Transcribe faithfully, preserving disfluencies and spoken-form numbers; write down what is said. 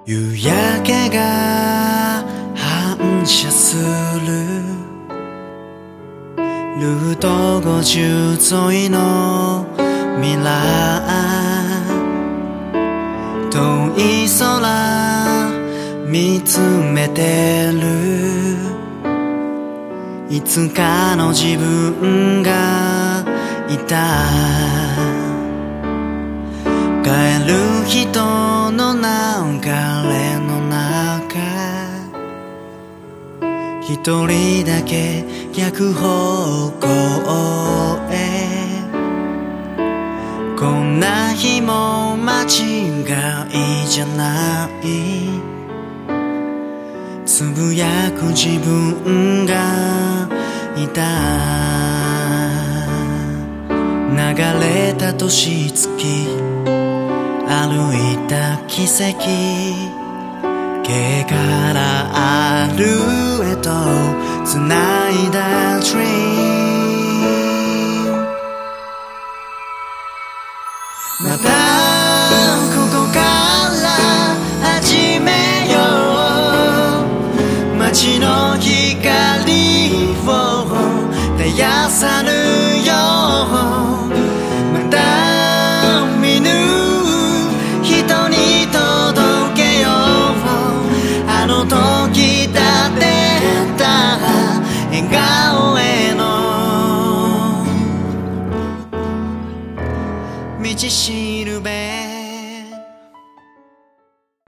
夕焼けが反射するルートごじゅう沿いの未来、遠い空見つめてる、いつかの自分がいた。帰る人の流れの中、一人だけ逆方向へ。こんな日も間違いじゃない、つぶやく自分がいた。流れた年月、歩いた奇跡、毛からあるへと繋いだ Dream。 また